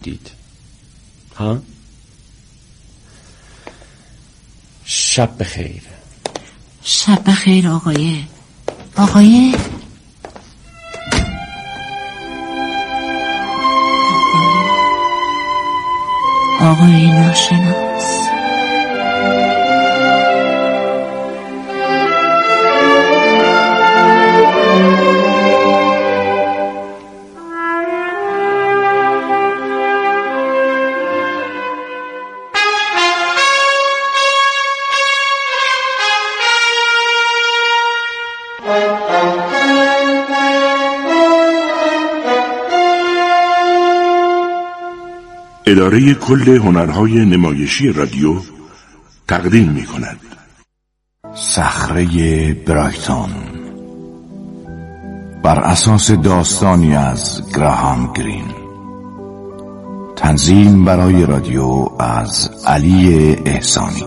دید. ها؟ شب بخیر. شب بخیر آقای ناشناس. اداره کل هنرهای نمایشی رادیو تقدیم می کند صخره برایتون، بر اساس داستانی از گراهام گرین. تنظیم برای رادیو از علی احسانی.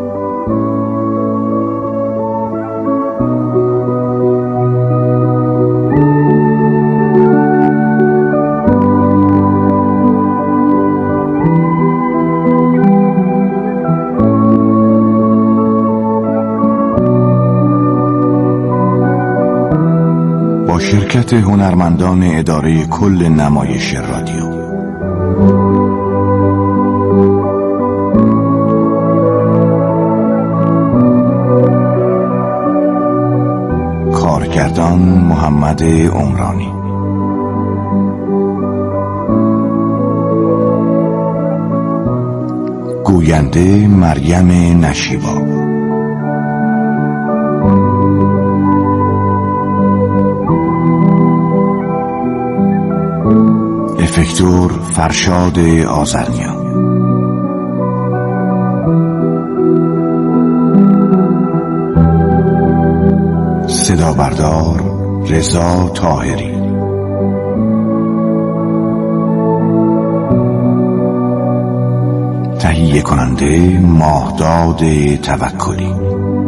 شرکت هنرمندان اداره کل نمایش رادیو. کارگردان محمد عمرانی. گوینده مریم نشیبا. افکتور فرشاد آذرنیا. صدا بردار رضا طاهری. تهیه کننده ماهداد توکلی.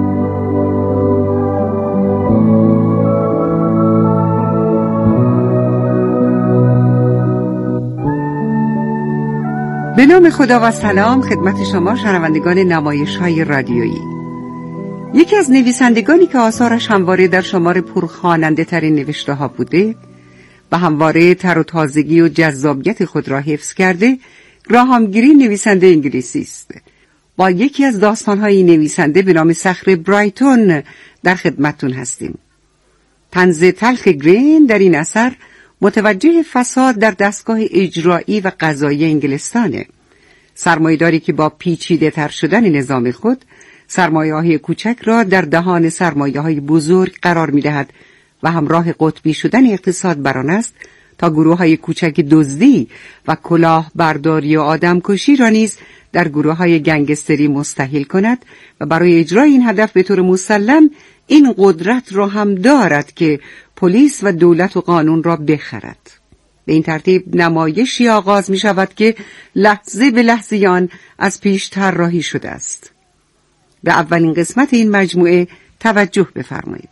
به نام خدا و سلام خدمت شما شنوندگان نمایش‌های رادیویی. یکی از نویسندگانی که آثارش همواره در شمار پرخواننده ترین نوشته ها بوده و همواره تر و تازگی و جذابیت خود را حفظ کرده، گراهام گرین نویسنده انگلیسی است. با یکی از داستان‌های نویسنده به نام صخره برایتون در خدمتتون هستیم. طنز تلخ گرین در این اثر متوجه فساد در دستگاه اجرایی و قضایی انگلستانه. سرمایه‌داری که با پیچیده تر شدن نظام خود سرمایه‌های کوچک را در دهان سرمایه‌های بزرگ قرار می‌دهد و همراه قطبی شدن اقتصاد بر آن است تا گروه‌های کوچک دزدی و کلاهبرداری و آدمکشی را نیز در گروه‌های گنگستری مستحیل کند و برای اجرای این هدف به طور مسلم این قدرت را هم دارد که پلیس و دولت و قانون را بخرد. به این ترتیب نمایشی آغاز می شود که لحظه به لحظه آن از پیش طراحی شده است. به اولین قسمت این مجموعه توجه بفرمایید.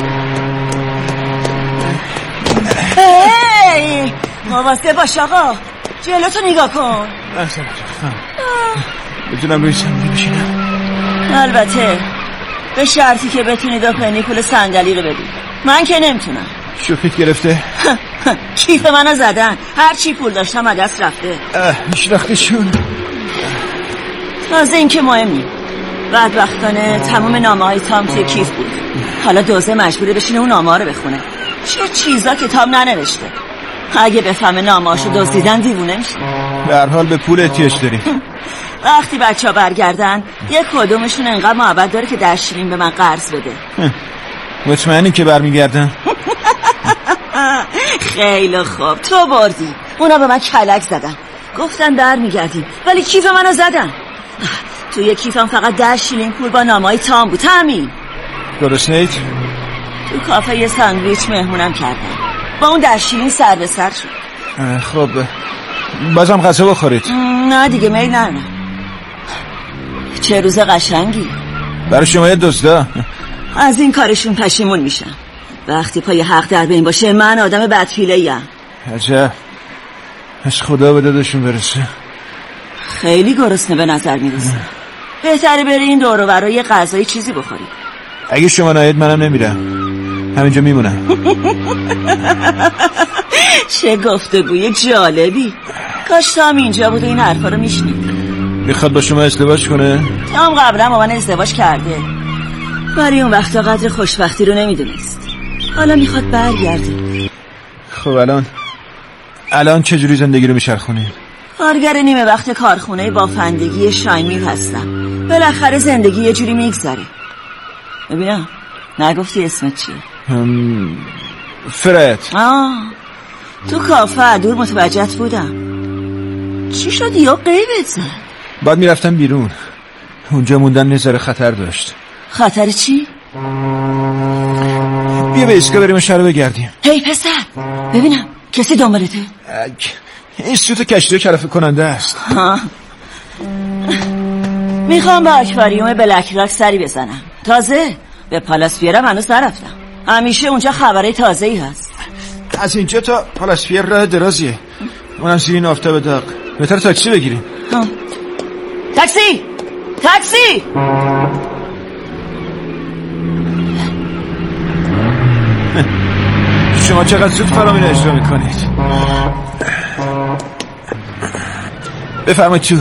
هی مواظب باش آقا، جلوتو نگاه کن. بتونم روی صندلی بشینم؟ البته به شرطی که بتونی 2 پنی پول صندلی رو بدی. من که نمیتونم. شوخیت گرفته؟ کیف منو زدن، هر چی پول داشتم از دست رفته. میشناختشون؟ تازه این که مهمی. بدبختانه تمام نامه‌های تام توی کیف بود. حالا دوزه مجبوره بشینه اون نامه‌ها رو بخونه. چه چیزا که تام ننوشته. اگه بفهمه نامه‌هاشو دزدیدن دیوونه میشه. به هر حال به پول احتیاج داریم. وقتی بچه‌ها برگردن یک کدومشون انقدر محبت داره که 10 شیلینگ به من قرض بده. مطمئنی که برمیگردن؟ خیلی خوب، تو بردی. اونا به من کلک زدن، گفتن برمیگردیم، ولی کیف منو زدن. توی کیفم فقط 10 شیلینگ پول با نامه‌های تام بود. همین. درست نیست؟ تو کافه یه ساندویچ مهمونم کردن، با اون 10 شیلینگ سر به سر شد. خب بازم غذا بخورید. نه دیگه میل نه. چه روز قشنگی برای شما دزدا. از این کارشون پشیمون میشم. وقتی پای حق در بین باشه من آدم بدفیله‌ایم. عجب. از خدا به دادشون برسه. خیلی گرسنه به نظر میرسه. بهتره بری این دور و برای غذایی چیزی بخوری. اگه شما نایید منم نمیرم، همینجا میمونم. چه گفتگوی جالبی. کاش تام اینجا بود و این حرفا رو میشنید. میخواد با شما ازدواج کنه؟ تام قبلا با من ازدواج کرده، ولی اون وقتا قدر خوشبختی رو نمیدونست. حالا میخواد برگرده. خب الان چجوری زندگی رو میچرخونی؟ کارگر نیمه وقت کارخونه بافندگی شاینمیل هستم. بالاخره زندگی یه جوری میگذره. ببینم نگفتی اسمت چیه؟ فرد. تو کافه دور متوجهت بودم. چی شد یا غیبت زد؟ بعد میرفتم بیرون، اونجا موندن نظر خطر داشت. خطر چی؟ بیا به ایستگاه بریم شهر بگردیم. هی پسر ببینم کسی دنبالته؟ این سوت کشتی کلافه کننده است. میخوام به اکواریوم بلک راک سری بزنم. تازه به پالاسفیرم هنوز نرفتم. همیشه اونجا خبرهای تازه‌ای هست. از اینجا تا پالاسفیر راه درازیه، اونم زیر این آفتاب داغ. بهتره تاکسی بگیریم. تاکسی شما چقدر زود فرامین اجرا میکنید. بفرمایید تو.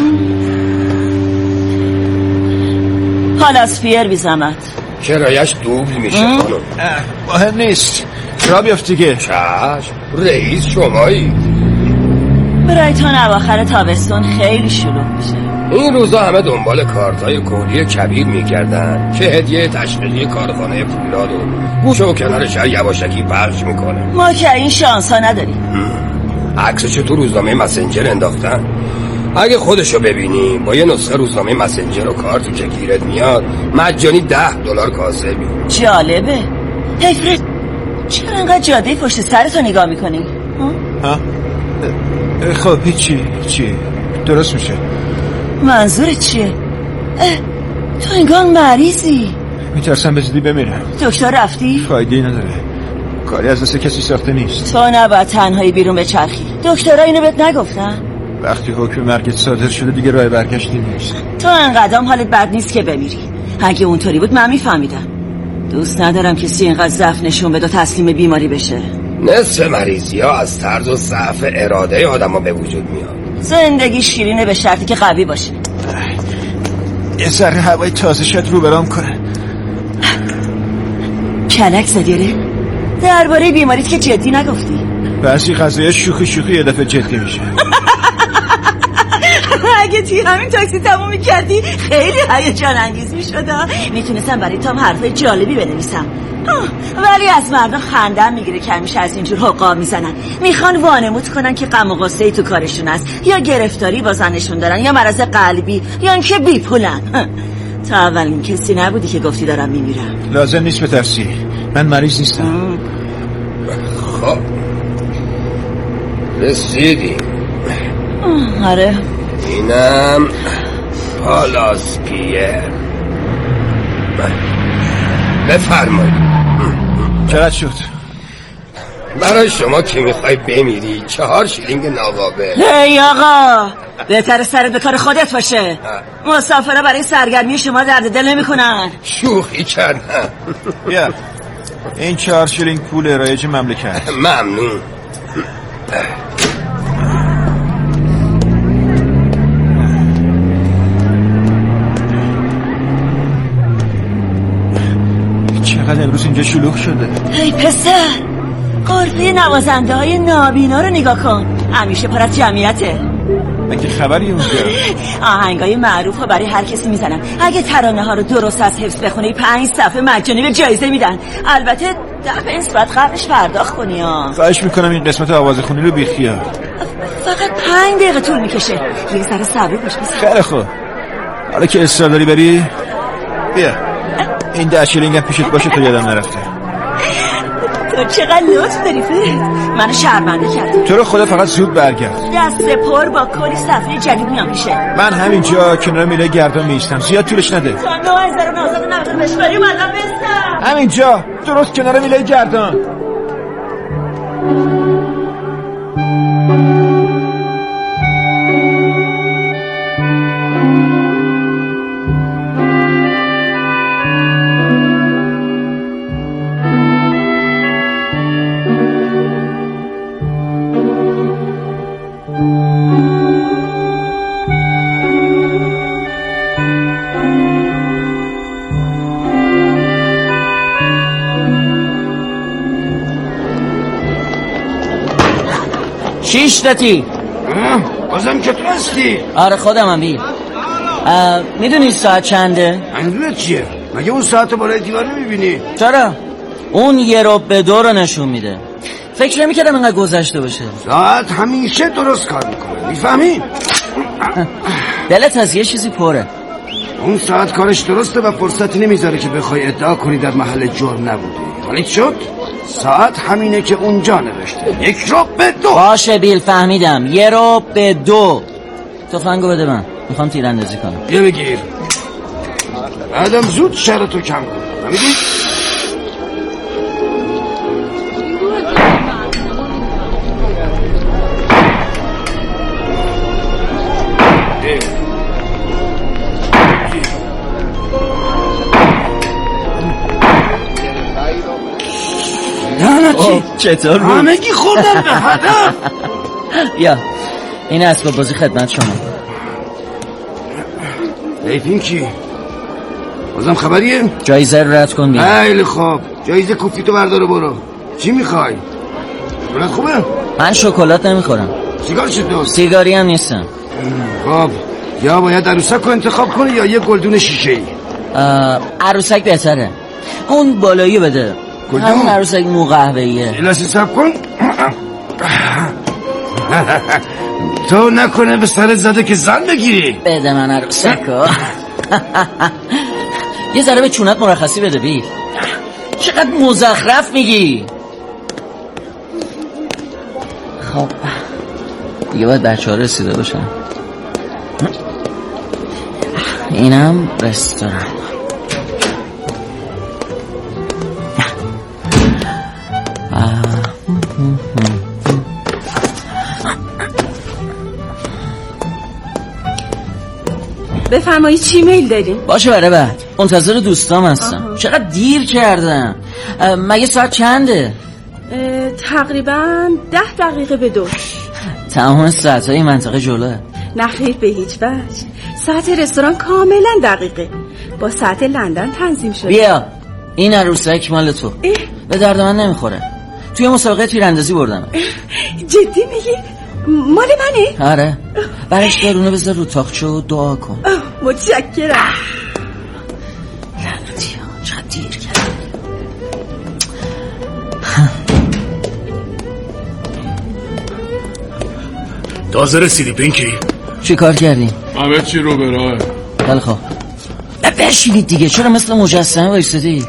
پالاسفیر بی زحمت. کرایش دوبل میشه خانم. مهم نیست، را بیافت دیگه. چشم، رئیس شمایی. برایتون اواخر تابستون خیلی شلوغ میشه. این روزا همه دنبال کارتای کولی کبیر میکردن که هدیه تشغیلی کارخانه فولاد و گوشه و کنار شهر یواشکی پخش میکنه. ما که این شانس ها نداریم. عکسشو تو روزنامه مسنجر انداختن. اگه خودشو ببینی با یه نسخه روزنامه مسنجر و کارتی که گیرت میاد مجانی $10 کاسبی. جالبه. هی فرد، چرا انقدر جاده پشت سرتو نگاه میکنی؟ خب چی درست میشه. منظورت چیه؟ تو انگار مریضی. میترسم به زودی بمیرم. دکتر رفتی؟ فایده نداره، کاری از دست کسی ساخته نیست. تو نباید تنهایی بیرون بچرخی. دکترها اینو بهت نگفتن؟ وقتی حکم مرگت صادر شده دیگه راه برگشتی نیست. تو انقدرم حالت بد نیست که بمیری. اگه اونطوری بود من میفهمیدم. دوست ندارم کسی اینقدر ضعف نشون بده و تسلیم بیماری بشه. نصف مریضی ها از طرز و ضعف اراده آدم ها به وجود میاد. زندگی شیرینه به شرطی که قوی باشه. یه ذره هوای تازه شد رو برام کنه. کلک زدیره؟ درباره بیماریت که جدی نگفتی. بعضی قضایه شوخی یه دفعه جدی میشه. اگه توی همین تاکسی تموم میکردی خیلی هیجان انگیز میشد. میتونستم برای تام حرفای جالبی بنویسم، ولی از مردم خندم میگیره که همیشه از اینجور حقا میزنن. میخوان وانمود کنن که غم و غصه تو کارشون است، یا گرفتاری با زنشون دارن، یا مرض قلبی، یا اینکه بیپولن. تا اولین کسی نبودی که گفتی دارم میمیرم. لازم نیست بترسی، من مریض نیستم. خب رسیدیم. آره اینم پالاسپیر. بفرمایید. چقدر شد؟ برای شما که میخوای بمیری 4 شیلینگ ناقابل. هی آقا، بهتره سرت به کار خودت باشه. مسافرها برای سرگرمی شما درد دل نمی کنن. شوخی کردم. بیا این 4 شیلینگ پول رایج مملکت. ممنون. چقدر امروز اینجا شلوغ شده. هی پسر، قرفه نوازنده های نابینا رو نگاه کن، همیشه پر از جمعیته. مگه خبری اونجا؟ آهنگای معروف ها برای هر کسی میزنن. اگه ترانه ها رو درست از حفظ بخونی 5 صفحه مجانی به جایزه میدن. البته دفعه نسبت قبلش پرداخت کنی ها. خواهش میکنم این قسمت آوازخونی رو بیخیال. فقط 5 دقیقه طول میکشه. یه ذره صبر باش. خیلی خوب، حالا که اصرار داری بری بیا این 10 شیلینگ هم پیشت باشه تا یادم نرفته. تو چقدر لطف داری فرید، منو شرمنده کردی. تو رو خدا فقط زود برگرد. دست پر با کلی صفحه جدید میام میشه. من همینجا کنار میله گردان میستم، زیاد طولش نده. تا 9990 بشوری اومدم بستم. همینجا درست کنار میله گردان. شیشتتی بازم که تو هستی؟ آره خودمم بی. میدونی ساعت چنده؟ منظورت چیه؟ مگه اون ساعت بالای دیوار نمیبینی؟ چرا؟ اون 1 رو به 2 رو نشون میده. فکر نمیکردم اینقدر گذشته باشه. ساعت همیشه درست کار میکنه، میفهمی؟ دلت از یه چیزی پره. اون ساعت کارش درسته و فرصتی نمیذاره که بخوای ادعا کنی در محل جرم نبوده. حالی شد؟ ساعت همینه که اونجا نوشته 1 رو به 2. باشه بیل، فهمیدم. 1 رو به 2. تفنگو بده من، میخوام تیراندازی کنم. یه بگیر. بعدم زود شرطو کم کن، فهمیدی؟ چطور بود؟ همگی خوردم به هدف. یا این اسباب بازی خدمت شما. لیفین کی؟ بازم خبریه؟ جایزه رو رد کن بیا. خیلی خوب، جایزه کوفتو بردار برو. چی میخوای؟ شکلات خوبه؟ من شکلات نمیخورم. سیگار چطور؟ سیگاری هم نیستم. خب یا باید عروسک رو انتخاب کنی یا یه گلدون شیشه‌ای. عروسک بهتره. اون بالایی بده. همون عروسک مو قهوه‌ایه. لحظه صبر کن. تو نکنه به سرت زده که زن بگیری. بده من عروسکو. یه ذره به چونت مرخصی بده بی. چقدر مزخرف میگی. خب دیگه باید بچه‌ها رسیده باشن. اینم رستوران. بفرمایید چی میل دارین؟ باشه برای بعد، منتظر دوستام هستم. چقدر دیر کردم. مگه ساعت چنده؟ تقریبا 10 دقیقه به 2. تمام ساعتهای این منطقه جلوه. نه خیر به هیچ وجه. ساعت رستوران کاملا دقیقه، با ساعت لندن تنظیم شده. بیا این عروسک مال تو. به درد من نمیخوره. توی مسابقه تیراندازی بردم. جدی میگی؟ مال منه؟ آره. برش دارونه بذار رو تاقچه و دعا کن. متشکرم. لعنتی ها چقدر دیر کردم. تازه رسیدی پینکی؟ چی کار کردیم؟ همه چی رو به راهه. خیلی خوب. بشینید دیگه، چرا مثل مجسمه وایسادی؟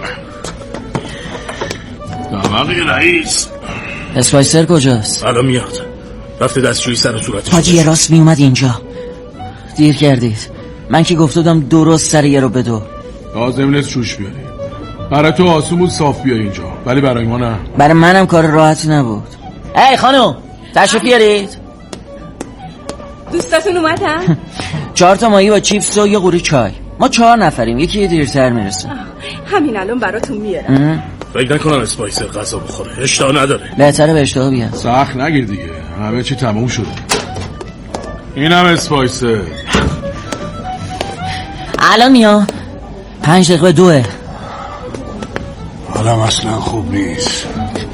دماغی رئیس. اسپایسر کجاست؟ الان میاد. رفته دستشویی سر و صورتش. حاجی یه راست میومد اینجا. دیر کردید. من که گفته بودم درست سر 1 رو به 2. لازم نیست شوش بیاری. برای تو آسون بود صاف بیای اینجا، ولی برای ما نه. برای منم کار راحتی نبود. ای خانم تشریف بیارید. دوستاتون اومدن؟ 4 تا ماهی با چیپس و یه قوری چای. ما 4 نفریم، یکی دیرتر میرسه. همین الان براتون میارم. فکر نکنم اسپایسر غذا بخوره، اشتها نداره. بهتره به اشتها بیاد. سخت نگیر دیگه، همه چی تموم شده. اینم اسپایسر. الان میاد. 5 دقیقه 2. حالم اصلا خوب نیست.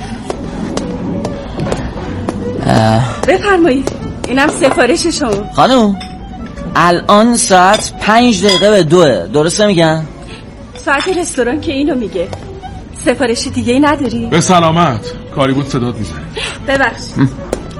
بفرمایید اینم سفارش شما. خانم الان ساعت 5 دقیقه به 2. درسته میگن؟ ساعت رستوران که اینو میگه. سفارشی دیگه ای نداری؟ به سلامت. کاری بود صدات میزنی. ببخشید.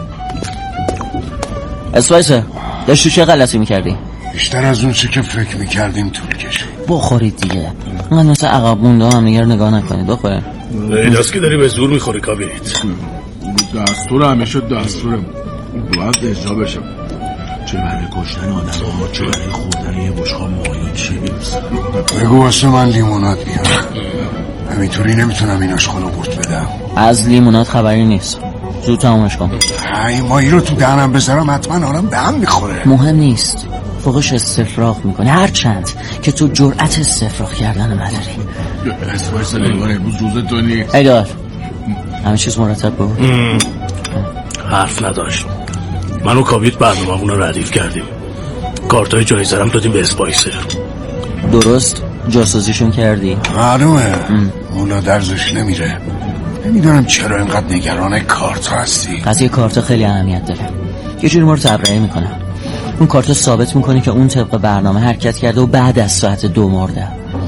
اسپایسر داشتی چه غلطی میکردی؟ بیشتر از اون چه که فکر میکردیم طول کشید. بخورید دیگه. من مثل عقب مونده هم دیگر نگاه نکنید. بخورید. این دست که داری به زور میخوری کابینیت. دستور همیشه دستورم. باید اجرا بشم. چه برای کشتن آدم ها، چه برای خوردن یه بشقاب ماهی، چه بیرسن. بگو واسه من لیموناد بیار. همینطوری نمیتونم این آشغالو قورت بدم. از لیموناد خبری نیست. زود تمامش کن. این ماهی رو تو دهنم بذارم حتما آرام به هم میخوره. مهم نیست. فوقش استفراغ میکنه، هر چند که تو جرأت استفراغ کردن نداری. اسپایس لیوان امروز روز تو نیست. ایدار همه چیز مرتب بود. حرف نداشت. من و کاویت برنامه‌مون رو ردیف کردیم. کارتای جایزه رو دادیم به اسپایسر. درست جاسوسیشون کردی؟ معلومه. اونا درزش نمیره. نمیدونم چرا اینقدر نگران کارت هستی. قضیه کارت خیلی اهمیت داره. یه جوری ما رو تبرئه میکنن. اون کارت ثابت میکنه که اون طبق برنامه حرکت کرده و بعد از ساعت 2 مرده.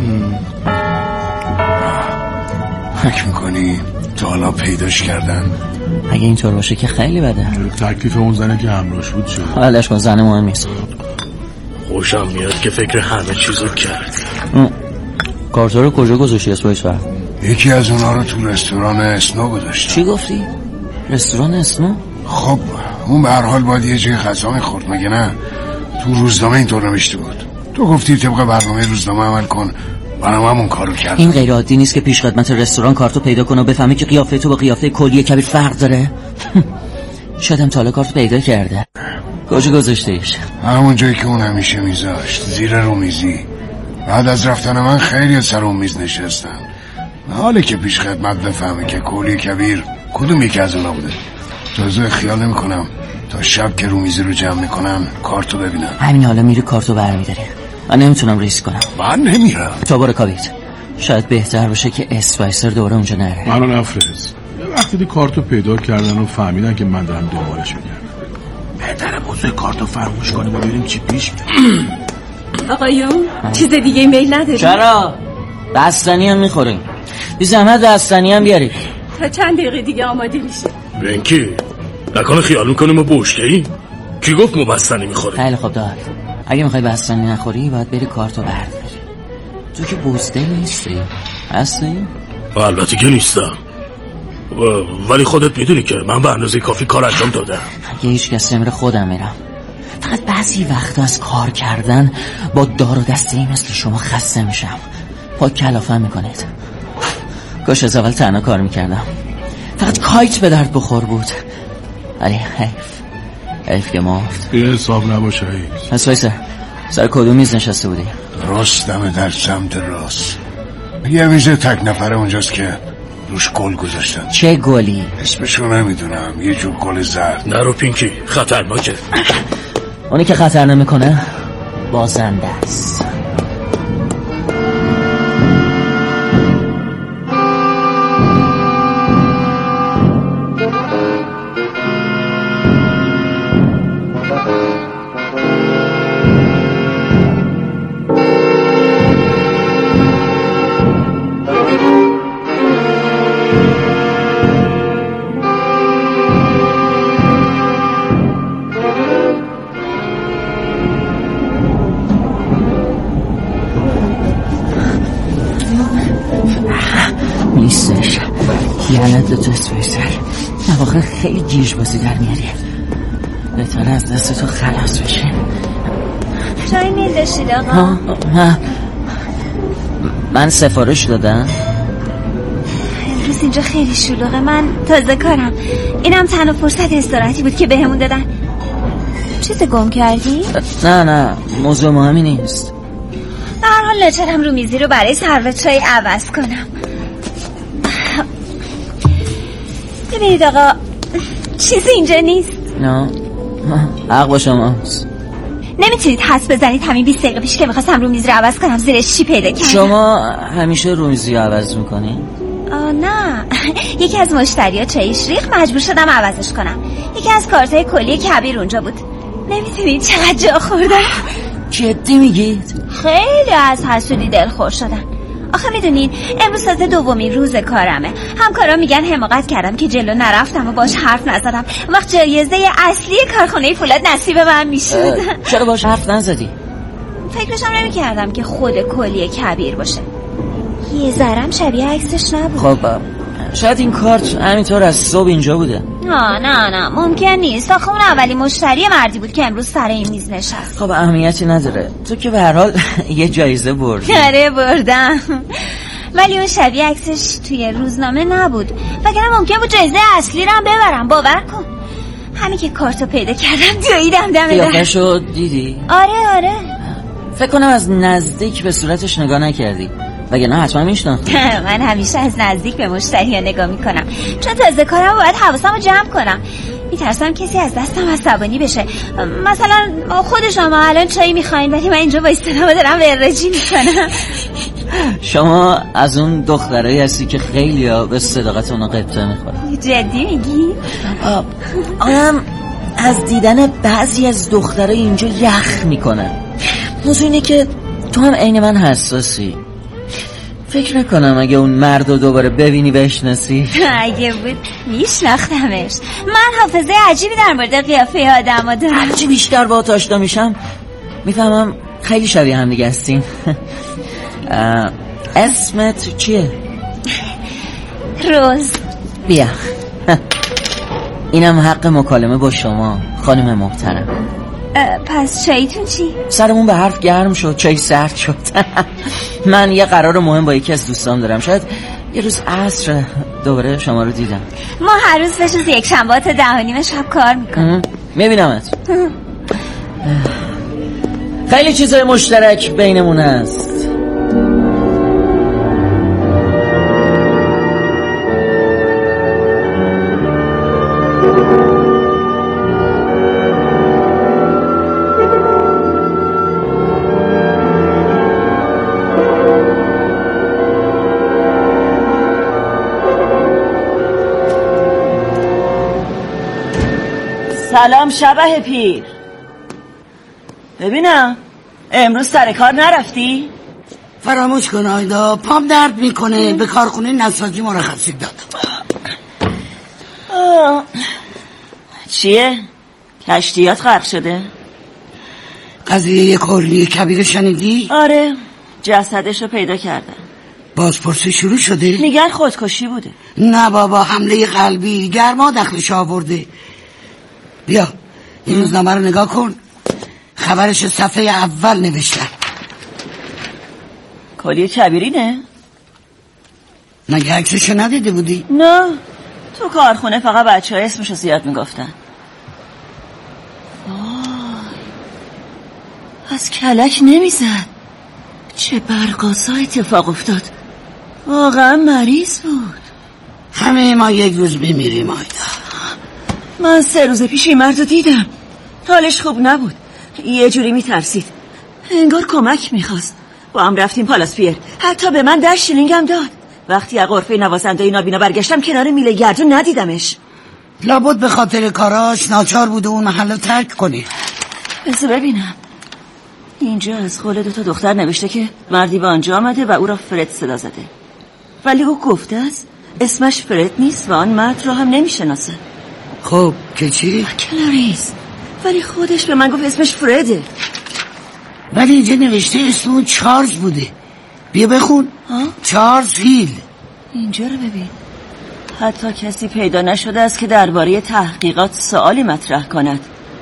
فکر میکنی تا حالا پیداش کردن؟ اگه اینطور باشه که خیلی بده. تکلیف اون زنه که همراهش بود شد. حالش کن، زن مهم نیست. خوشم میاد که فکر همه چیزو کرد. کارتا رو کجا گذاشتی اسپایسر؟ یکی از اونا رو تو رستوران اسنو گذاشتم. چی گفتی؟ رستوران اسنو؟ خب اون به هر حال باید یه جای غذا میخورد مگه نه؟ تو روزنامه اینطور نوشته بود. تو گفتی طبق برنامه روزنامه عمل کن، منم همون کارو کردم. این غیر عادی نیست که پیش خدمت رستوران کارتو پیدا کنه و بفهمی که قیافه تو با قیافه کلیه کبیر فرق داره. شاید هم تا حالا کارتو پیدا کرده. کجا گذاشتیش؟ همون جایی که اون همیشه میذاشت، زیر رومیزی. بعد از رفتن من خیلی سر اون میز نشستن. حالی که پیش خدمت بفهمی که کلیه کبیر کدوم یکی از اونا بوده. تازه خیال نمیکنم تا شب که رومیزی رو جمع میکنن کارتو ببینم. همین حالا میری کارتو برمیداری. من نمیتونم ریسک کنم. من نمیرم. تو برو کاویت. شاید بهتر باشه که اسپایسر دوباره اونجا نره. منو نفرست. وقتی دی کارتو پیدا کردن و فهمیدن که من دارم دنبالش میگردم. بهتره موضوع کارتو فراموش کنیم و ببینیم چی پیش میاد. آقایون چیز دیگه میل نداری؟ چرا؟ بستنی هم میخوریم. بی زحمت بستنی هم بیارید. تا چند دقیقه دیگه آماده میشه. بنکی نکنه خیال میکنیم ما بوشته‌ایم؟ کی گفت ما بستنی میخوریم؟ خیلی خوب دار. اگه میخوای بستنی نخوری باید بری کارتو برداری. تو که بوزده نیستی. هستی؟ البته که نیستم. ولی خودت میدونی که من به اندازه کافی کار انجام دادم. اگه هیچ کس نمیره خودم میرم. فقط بعضی وقتا از کار کردن با دار و دسته‌ای مثل شما خسته میشم. پاک کلافم میکنید. کاش از اول تنها کار میکردم. فقط کایت به درد بخور بود. ولی حیف که مفت. یه حساب نباشه حیف. اسپایسر سر کدوم میز نشسته بودی؟ راستمه در سمت راست. یه میز تک نفره اونجاست که روش گل گذاشتن. چه گلی؟ اسمشو نمیدونم. یه جور گل زرد. نرو پینکی خطرناکه. اونی که خطر نمیکنه بازنده است. نیستش. یعنی تو اسپایسر نواخر خیلی گیج بازی در میاری. بهتره از دست تو خلاص بشیم. چای میل داشتید آقا؟ من سفارش دادم. امروز اینجا خیلی شلوغه. من تازه کارم. اینم تنها فرصت استراحتی بود که بهمون دادن. چیز گم کردی؟ نه موضوع مهمی نیست. در هر حال نچرم رو میزی رو برای سرو چای عوض کنم. ببینید آقا چیزی اینجا نیست. نه حق با شماست. نمیتونید حدس بزنید همین 20 دقیقه پیش که میخواستم رو میز رو عوض کنم زیرش چی پیدا کردم؟ شما همیشه رو میزی عوض میکنی؟ نه یکی از مشتریا چایش ریخ مجبور شدم عوضش کنم. یکی از کارتای کلی کبیر اونجا بود. نمیتونید چقدر جا خوردم. جدی میگید؟ خیلی از حسودی دلخور شدن. آخه میدونین امروز تازه دومین روز کارمه. همکارا میگن حماقت کردم که جلو نرفتم و باش حرف نزدم. وقت جایزه اصلی کارخونه فولاد نصیب من میشد. چرا باش حرف نزدی؟ فکرشم نمیکردم که خود کلی کبیر باشه. یه ذرم شبیه عکسش نبود. خب شاید این کارت همینطور از صبح اینجا بوده. نه ممکن نیست. آخه اون اولی مشتری مردی بود که امروز سر این میز نشست. خب اهمیتی نداره. تو که به هر حال یه جایزه بردی. آره بردم. ولی اون شبیه عکسش توی روزنامه نبود. وگرنه ممکن بود جایزه اصلی رو هم ببرم. باور کن همین که کارتو پیدا کردم دویدم دم در. قیافه‌شو دیدی؟ آره فکر کنم از نزدیک به صورتش نگاه نکردی. وگرنه حتما میشناختی. من همیشه از نزدیک به مشتری ها نگاه میکنم چون تازه کارم باید حواسم رو جمع کنم. میترسم کسی از دستم عصبانی بشه. مثلا خود شما الان چایی میخواین ولی من اینجا وایستادم و دارم ورجی میکنم. شما از اون دخترایی هستی که خیلی ها به صداقت اونا قبطه میخورن. جدی میگی؟ آدم از دیدن بعضی از دخترای اینجا یخ میکنه. موضوع اینه که تو هم عین من حساسی. فکر نکنم اگه اون مرد رو دوباره ببینی بشناسی. اگه بود میشناختمش. من حافظه عجیبی در مورد قیافه آدم ها دارم. هرچی بیشتر با تو آشنا میشم میفهمم خیلی شبیه هم دیگه هستیم. اسمت چیه؟ روز. بیا اینم حق مکالمه با شما خانم محترم. پس چایتون چی؟ سرمون به حرف گرم شد، چای سرد شد. من یه قرار مهم با یکی از دوستان دارم. شاید یه روز عصر دوباره شما رو دیدم. ما هر روز به جز یک شنبه تا 10:30 شب کار میکنم. میبینمت. خیلی چیزای مشترک بینمون هست. سلام شبه پیر. ببینم امروز سر کار نرفتی؟ فراموش کن آیدا، پام درد میکنه. به کارخونه نساجی مرخصی دادم. چیه؟ کشتیات غرق شده؟ قضیه کلی کبیر شنیدی؟ آره، جسدش رو پیدا کردن. بازپرسی شروع شده؟ میگن خودکشی بوده. نه بابا، حمله قلبی، گرما دخلش آورده. بیا این روزنامه رو نگاه کن، خبرش صفحه اول نوشتن. کلیه کبیری نه؟ مگه عکسشو ندیده بودی؟ نه، تو کارخونه فقط بچه ها اسمشو زیاد میگفتن. از کلک نمیزد. چه برقاسا اتفاق افتاد. واقعا مریض بود. همه ما یک روز بمیریم آیدا. من 3 روز پیش این مرد رو دیدم. حالش خوب نبود، یه جوری میترسید، انگار کمک میخواست. با هم رفتیم پالاس پیر، حتی به من 10 شیلینگم داد. وقتی از غرفه نوازنده نابینا برگشتم کنار میله گردون ندیدمش. لابد به خاطر کاراش ناچار بوده اون محل ترک کنی. بذار ببینم. اینجا از قول 2 دختر نوشته که مردی به آنجا آمده و او را فرد صدا زده، ولی او گفته است اسمش فرد نیست و آن مرد را هم نمیشناسه. خب که چی؟ کلاریس، ولی خودش به من گفت اسمش فرده. ولی اینجا نوشته اسم اون چارلز بوده. بیا بخون. چارلز هیل. اینجا رو ببین. حتی کسی پیدا نشده است که درباره تحقیقات سوالی مطرح کند.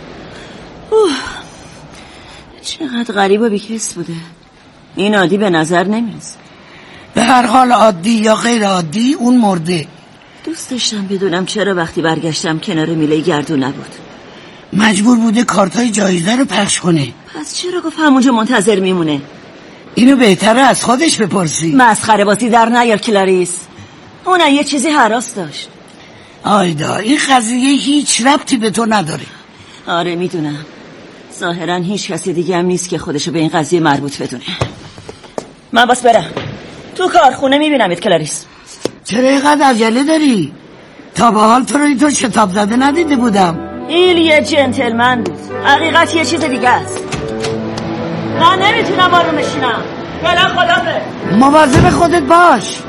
چقدر غریب و بیکس بوده. این عادی به نظر نمیرسه. به هر حال عادی یا غیر عادی اون مرده. دوست داشتم بدونم چرا وقتی برگشتم کنار میله گردون نبود. مجبور بوده کارتای جایزه رو پخش کنه. پس چرا گفت همونجا منتظر میمونه؟ اینو بهتره از خودش بپرسی. مسخره بازی در نیار کلاریس. اون یه چیزی هراس داشت. آیدا این قضیه هیچ ربطی به تو نداره. آره میدونم. ظاهرا هیچ کسی دیگه هم نیست که خودشو به این قضیه مربوط بدونه. من باس برم. تو کارخونه میبینمت کلاریس. چرا اینقدر عجله داری؟ تا به حال تو رو اینطور شتاب زده ندیده بودم. ایل یه جنتلمن بود. حقیقت یه چیز دیگه است. من نمیتونم آروم بشینم. فعلا خدافظ. مواظب خودت باش.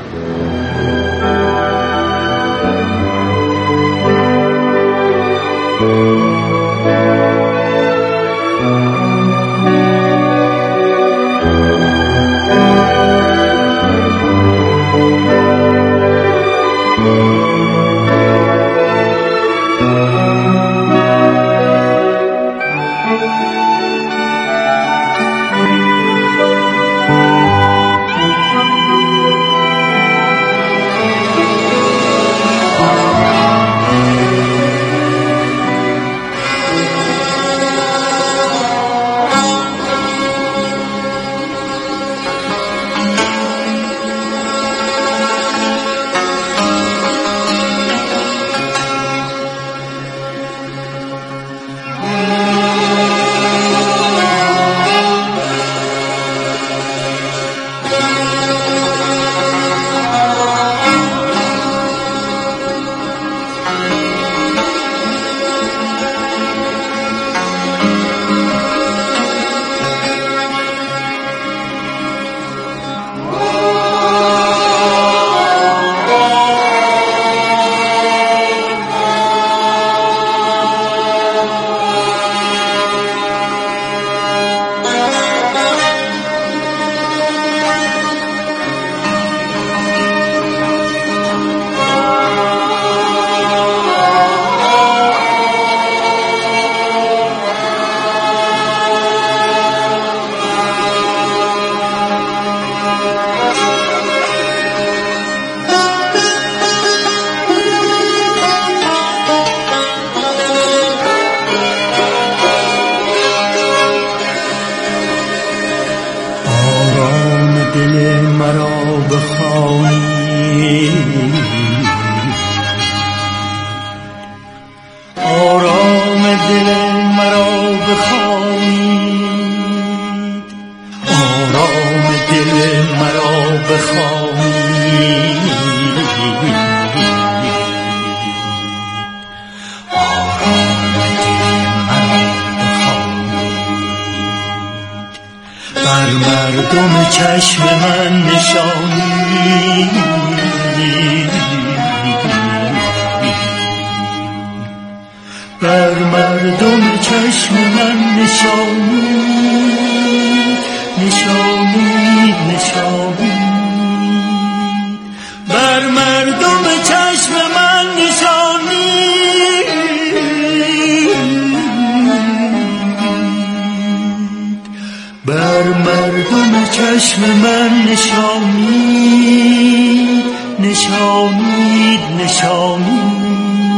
بر مردم چشم من نشانی، بر مردم چشم من نشانی، نشانی نشانی، بر مردم چشم من نشانی، بر مردم چشم من نشانید، نشانید نشانید.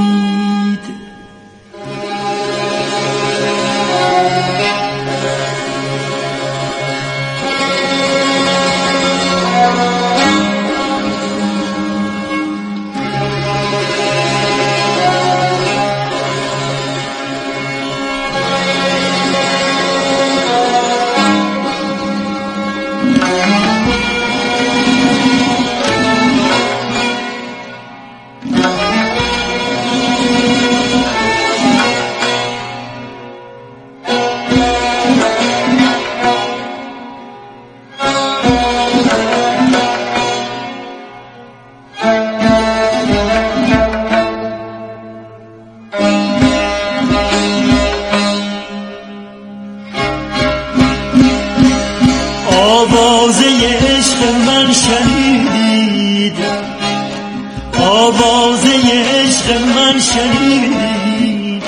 آوازه عشق من شنیدید، آوازه عشق من شنیدید،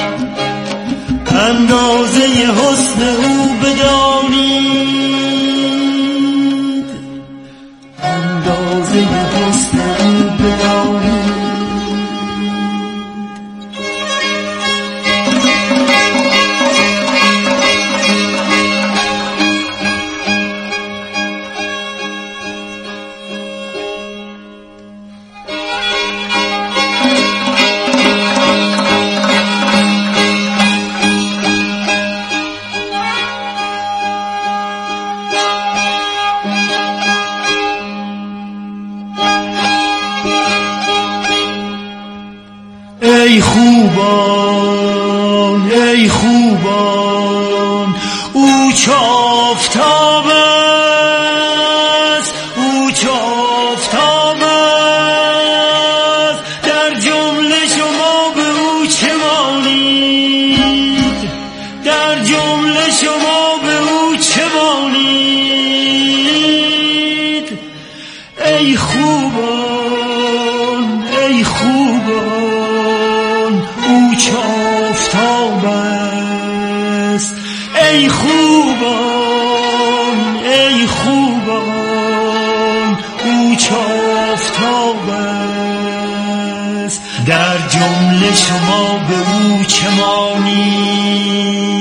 اندازه حسن او بدانید، اندازه حسن او بدانید. ای خوبان، ای خوبان، او چه آفتاب است، او چه آفتاب است، در جمله شما به او چه مانید، در جمله شما به او چه مانید. ای خوبان، ای خوبان، او چه آفتاب است، ای خوبان، ای خوبان، او چه آفتاب است، در جمله شما به او چه مانید.